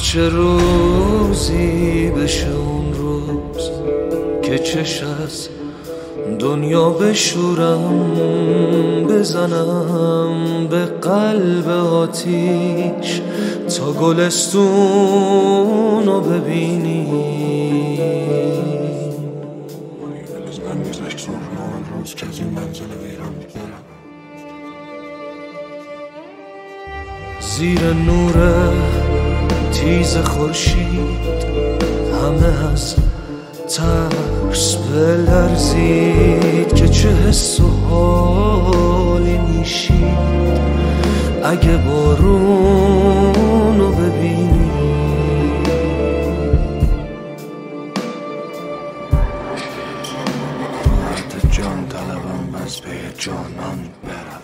چه روزی بشه اون روز که چش از دنیا بشورم، بزنم به قلب آتیش تا گلستون رو ببینی. زیر نور تیز خورشید همه از ترس بلرزید که چه حس و حالی میشید اگه بارون رو ببینی. مرد جان طلبم از پی جانان بروم.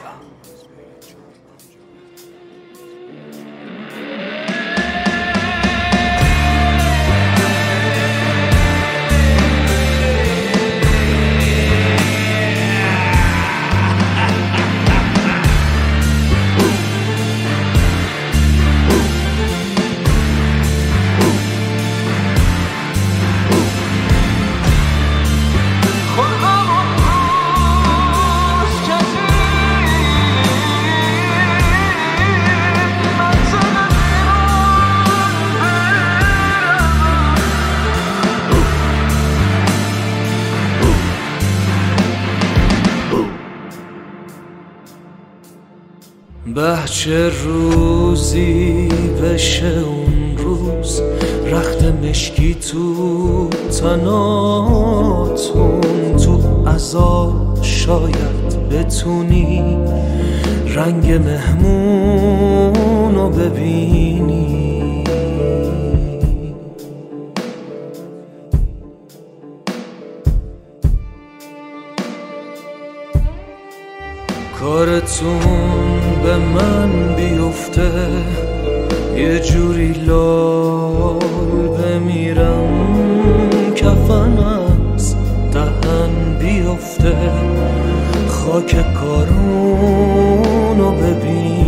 چه روزی بشه اون روز رخت مشکی تو تناتون، تو عزا شاید بتونی رنگ مهمون رو ببینی. کارتون به من بیفته یه جوری لال بمیرم، کفن از دهن بیفته خاک کارونو ببینی.